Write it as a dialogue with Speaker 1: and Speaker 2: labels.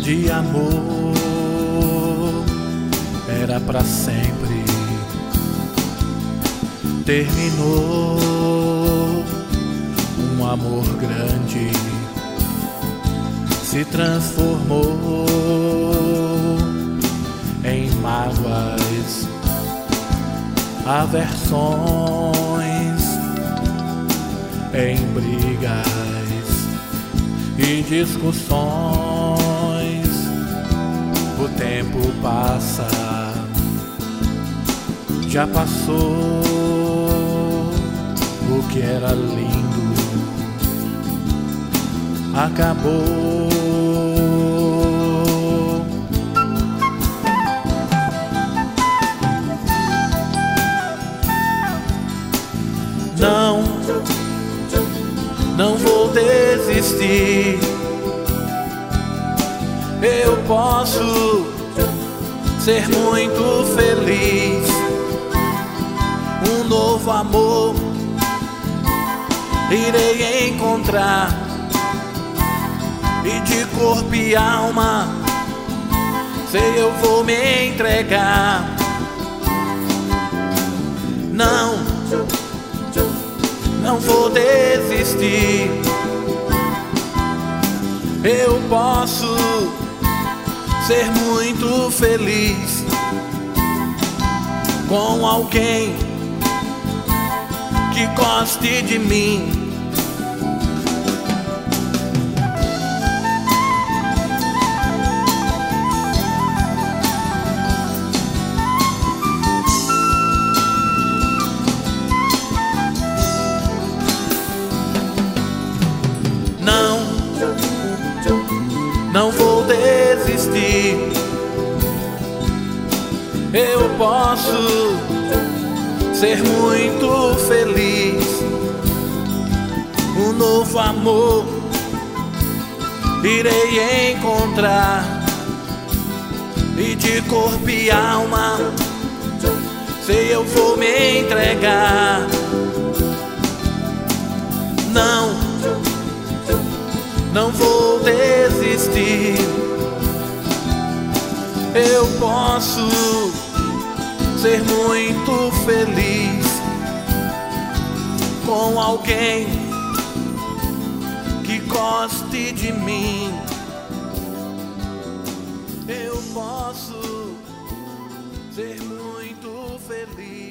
Speaker 1: de amor era pra sempre. Terminou um amor grande, se transformou em mágoas, aversões, em brigas e discussões. O tempo passa, já passou. O que era lindo acabou. Não vou desistir. Eu posso ser muito feliz. Um novo amor irei encontrar, e de corpo e alma sei eu vou me entregar. Não vou desistir. Eu posso ser muito feliz com alguém que goste de mim. Não vou desistir. Eu posso ser muito feliz. Um novo amor irei encontrar, e de corpo e alma sei eu vou me entregar. Não vou desistir. Eu posso ser muito feliz com alguém que goste de mim. Eu posso ser muito feliz.